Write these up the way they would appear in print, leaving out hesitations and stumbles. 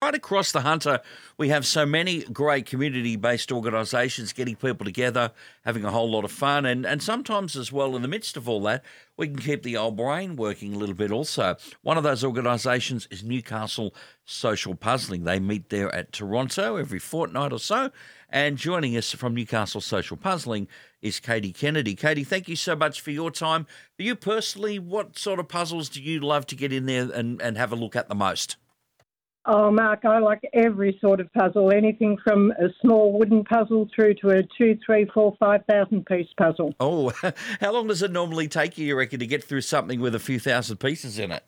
right across the Hunter, we have so many great community-based organisations getting people together, having a whole lot of fun, and sometimes as well, in the midst of all that, we can keep the old brain working a little bit also. One of those organisations is Newcastle Social Puzzling. They meet there at Toronto every fortnight or so, and joining us from Newcastle Social Puzzling is Katie Kennedy. Katie, thank you so much for your time. For you personally, what sort of puzzles do you love to get in there and have a look at the most? Oh, Mark, I like every sort of puzzle, anything from a small wooden puzzle through to a 2, 3, 4, 5,000 piece puzzle. Oh, how long does it normally take you reckon, to get through something with a few thousand pieces in it?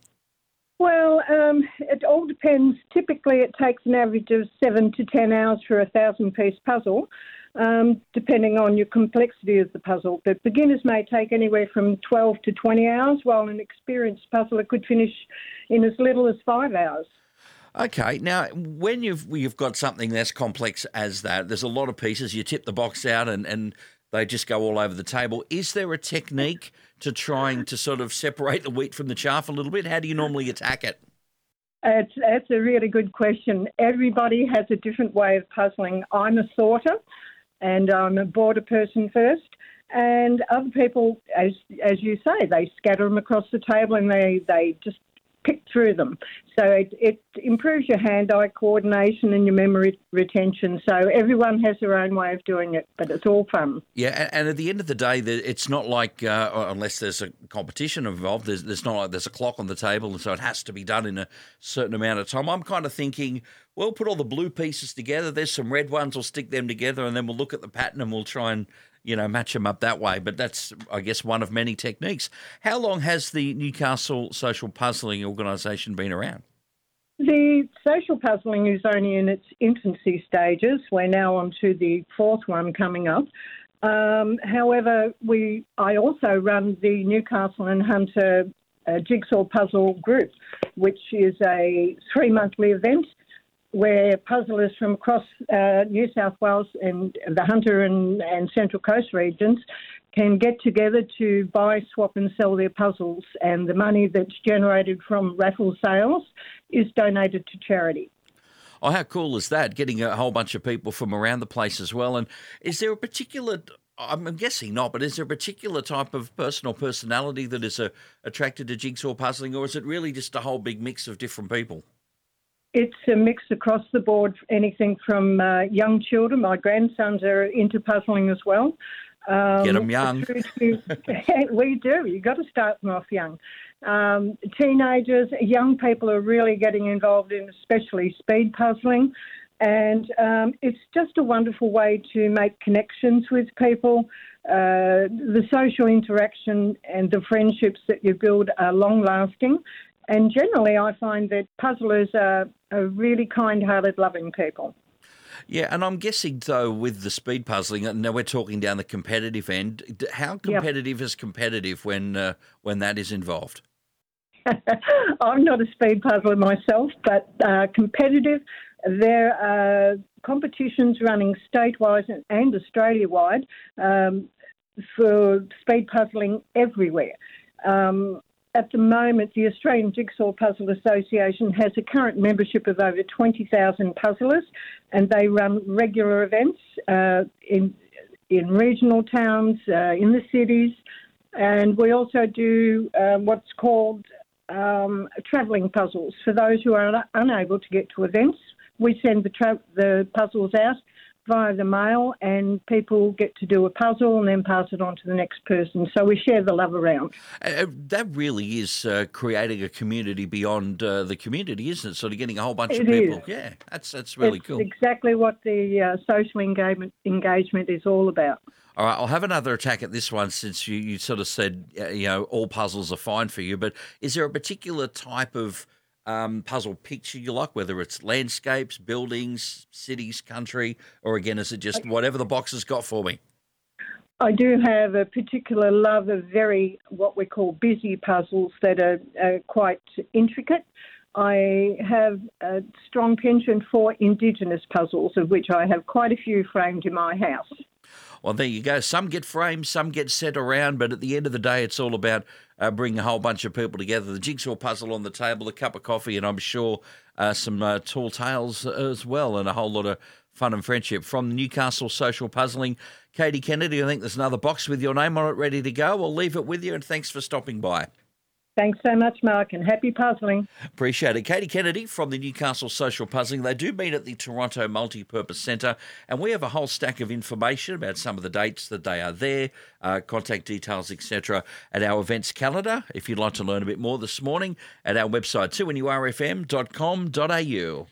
Well, it all depends. Typically, it takes an average of 7 to 10 hours for a 1,000-piece puzzle, depending on your complexity of the puzzle. But beginners may take anywhere from 12 to 20 hours, while an experienced puzzler could finish in as little as 5 hours. Okay, now when you've got something that's complex as that, there's a lot of pieces, you tip the box out and they just go all over the table. Is there a technique to trying to sort of separate the wheat from the chaff a little bit? How do you normally attack it? That's a really good question. Everybody has a different way of puzzling. I'm a sorter and I'm a border person first. And other people, as you say, they scatter them across the table and they just pick through them. So it improves your hand-eye coordination and your memory retention. So everyone has their own way of doing it, but it's all fun. Yeah, and at the end of the day, it's not like, unless there's a competition involved, there's not like there's a clock on the table, and so it has to be done in a certain amount of time. I'm kind of thinking, well, put all the blue pieces together, there's some red ones, we'll stick them together, and then we'll look at the pattern and we'll try and match them up that way. But that's, I guess, one of many techniques. How long has the Newcastle Social Puzzling organisation been around? The social puzzling is only in its infancy stages. We're now on to the fourth one coming up. However, I also run the Newcastle and Hunter Jigsaw Puzzle Group, which is a 3-monthly event where puzzlers from across New South Wales and the Hunter and Central Coast regions can get together to buy, swap and sell their puzzles, and the money that's generated from raffle sales is donated to charity. Oh, how cool is that, getting a whole bunch of people from around the place as well? And is there a particular, I'm guessing not, but is there a particular type of person or personality that is attracted to jigsaw puzzling, or is it really just a whole big mix of different people? It's a mix across the board, anything from young children. My grandsons are into puzzling as well. Get them young. We do. You've got to start them off young. Teenagers, young people are really getting involved in especially speed puzzling. And it's just a wonderful way to make connections with people. The social interaction and the friendships that you build are long-lasting. And generally, I find that puzzlers are really kind-hearted, loving people. Yeah, and I'm guessing, though, with the speed puzzling, now we're talking down the competitive end, how competitive is competitive when that is involved? I'm not a speed puzzler myself, but competitive. There are competitions running statewide and Australia-wide for speed puzzling everywhere. At the moment, the Australian Jigsaw Puzzle Association has a current membership of over 20,000 puzzlers, and they run regular events in regional towns, in the cities, and we also do what's called travelling puzzles. For those who are unable to get to events, we send the puzzles out via the mail, and people get to do a puzzle and then pass it on to the next person. So we share the love around. That really is creating a community beyond the community, isn't it? Sort of getting a whole bunch of people. Is. Yeah, that's really cool. Exactly what the social engagement is all about. All right, I'll have another attack at this one, since you sort of said, all puzzles are fine for you, but is there a particular type of puzzle picture you like, whether it's landscapes, buildings, cities, country, or again, is it just whatever the box has got for me? I do have a particular love of what we call busy puzzles that are quite intricate. I have a strong penchant for Indigenous puzzles, of which I have quite a few framed in my house. Well, there you go. Some get framed, some get set around, but at the end of the day, it's all about bringing a whole bunch of people together. The jigsaw puzzle on the table, a cup of coffee, and I'm sure some tall tales as well, and a whole lot of fun and friendship. From the Newcastle Social Puzzling, Katie Kennedy, I think there's another box with your name on it ready to go. I'll leave it with you, and thanks for stopping by. Thanks so much, Mark, and happy puzzling. Appreciate it. Katie Kennedy from the Newcastle Social Puzzling. They do meet at the Toronto Multipurpose Centre, and we have a whole stack of information about some of the dates that they are there, contact details, etc., at our events calendar. If you'd like to learn a bit more this morning, at our website, 2NURFM.com.au.